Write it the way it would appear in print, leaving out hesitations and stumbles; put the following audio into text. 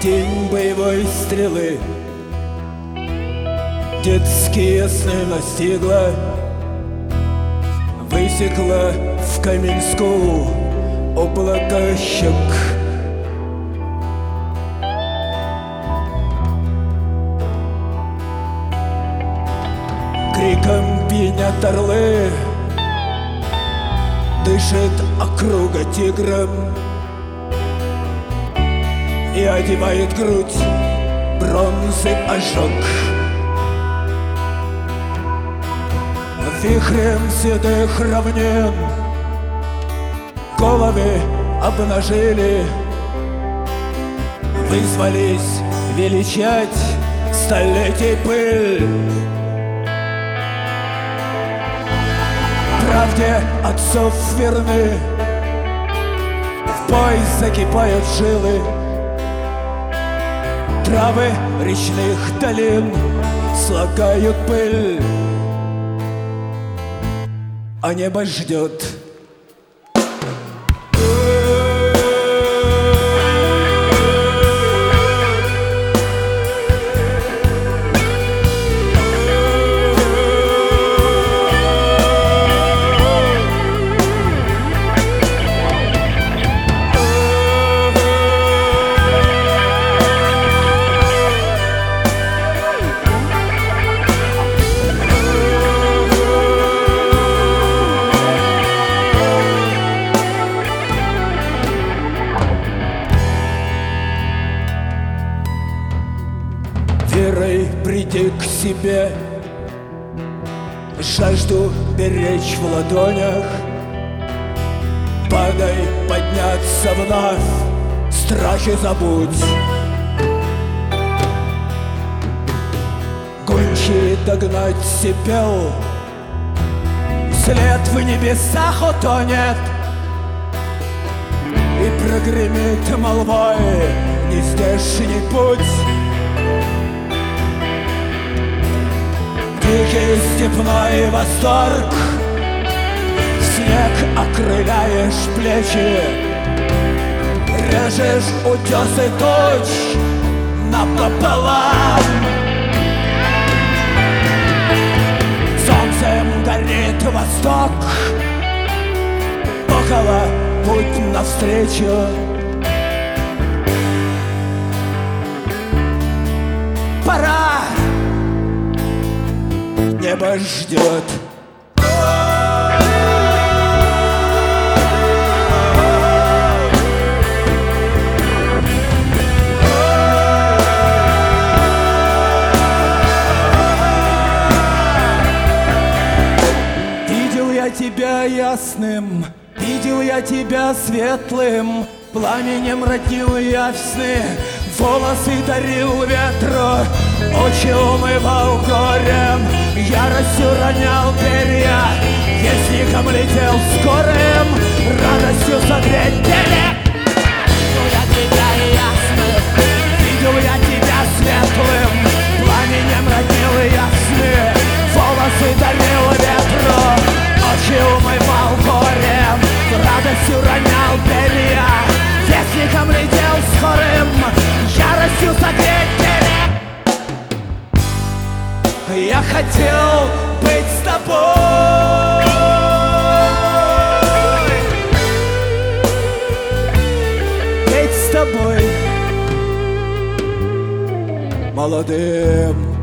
тень боевой стрелы. Детские сны настигла, высекла в Каменскую облако щек. Криком пьянят орлы, дышит округа тигром и одевает грудь бронзы ожог. Вихрем седых равнин головы обнажили, вызвались величать столетий пыль. Правде отцов верны, в бой закипают жилы. Травы речных долин слагают пыль, а небо ждет. Верой приди к себе, жажду беречь в ладонях. Падай, подняться вновь, страхи забудь. Гончий догнать сипел, след в небесах утонет, и прогремит молвой нездешний путь. Дикий степной восторг, снег окрыляешь плечи, режешь утесы туч напополам. Солнцем горит восток, около путь навстречу. Пора, небо ждет. Видел я тебя ясным, видел я тебя светлым, пламенем роднил я в сны, волосы дарил ветру, очи умывал горем, яростью ронял перья, вестником летел скорым, радостью согреть теле. Видел я тебя ясным, видел я тебя светлым, пламенем роднил я сны, волосы дарил ветру, очи умывал горем, радостью ронял перья, вестником летел скорым, яростью согреть теле. Я хотел быть с тобой, быть с тобой молодым.